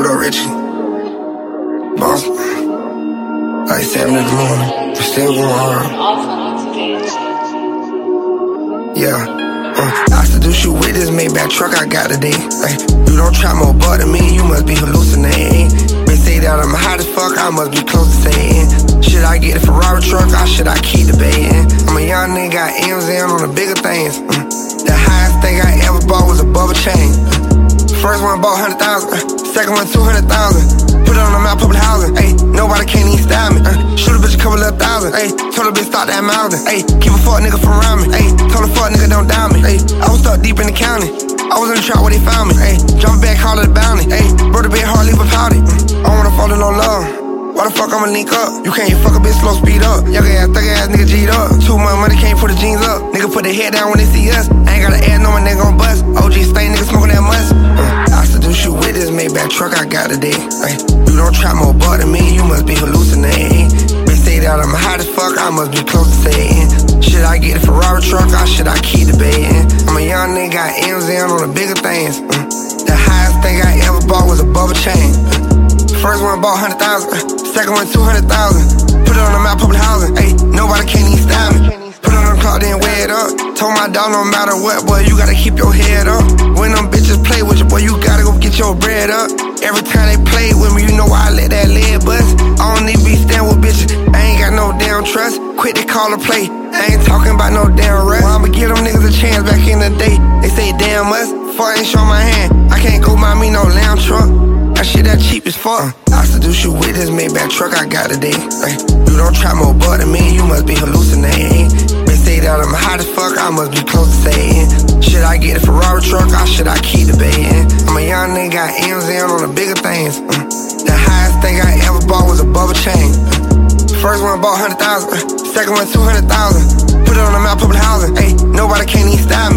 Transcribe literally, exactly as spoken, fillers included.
What up, Richie? Boss. Like seven in the morning, still going hard. Yeah. Uh, I seduce you with this Maybach truck I got today. Ay, you don't try more butt than me, you must be hallucinating. They say that I'm hot as fuck, I must be close to saying. Should I get a Ferrari truck or should I keep debating? I'm a young nigga, got M's in on the bigger things. Mm. The highest thing I ever bought was above a chain. First one bought one hundred thousand, second one two hundred thousand. Put it on the map, public housing. Ayy, nobody can't even style me. Uh, shoot a bitch a couple of thousand. Ayy, told a bitch stop that mouthing. Ayy, keep a fuck nigga from around me. Ayy, told a fuck nigga don't down me. Ayy, I was stuck deep in the county. I was in the trap where they found me. Ayy, jump back, call it a bounty. Ayy, bro, the bit hard, leave a pouty. Mm, I don't wanna fall in no love. Why the fuck I'ma link up? You can't fuck a bitch, slow speed up. Young ass, thug ass nigga G'd up. Too much money, can't put the jeans up. Nigga put their head down when they see us. I ain't gotta add no one, nigga gon' bust. O G stain, nigga smoking that must. Uh, I seduce you with this Maybach truck I got today. Ay, you don't try more butt than me, you must be hallucinating. They say that I'm hot as fuck, I must be close to saying. Should I get a Ferrari truck or should I keep debating? I'm a young nigga, got M's in on the bigger things. Uh, the highest thing I ever bought was above a chain. Uh, First one bought one hundred thousand, second one two hundred thousand. Put it on the map, public housing. Ayy, nobody can't even style me. Put it on the clock, then weigh it up. Told my dog no matter what, boy, you gotta keep your head up. When them bitches play with you, boy, you gotta go get your bread up. Every time they play with me, you know I let that lead bust. I don't need to be stand with bitches, I ain't got no damn trust. Quit they call a play, I ain't talking about no damn rest. Well, I'ma give them niggas a chance back in the day. They say damn us, fuck ain't show my hand. I can't go buy me no lamb truck. That shit that cheap as fuck. I seduce you with this Maybach truck I got today. Ay, you don't try more butt than me, you must be hallucinating. They say that I'm hot as fuck, I must be close to saying. Should I get a Ferrari truck or should I keep debating? I'm a young nigga, got M's in on the bigger things. Uh, the highest thing I ever bought was above a chain. Uh, first one bought one hundred thousand, second one two hundred thousand. Put it on the map, public housing. Ayy, nobody can't even style me.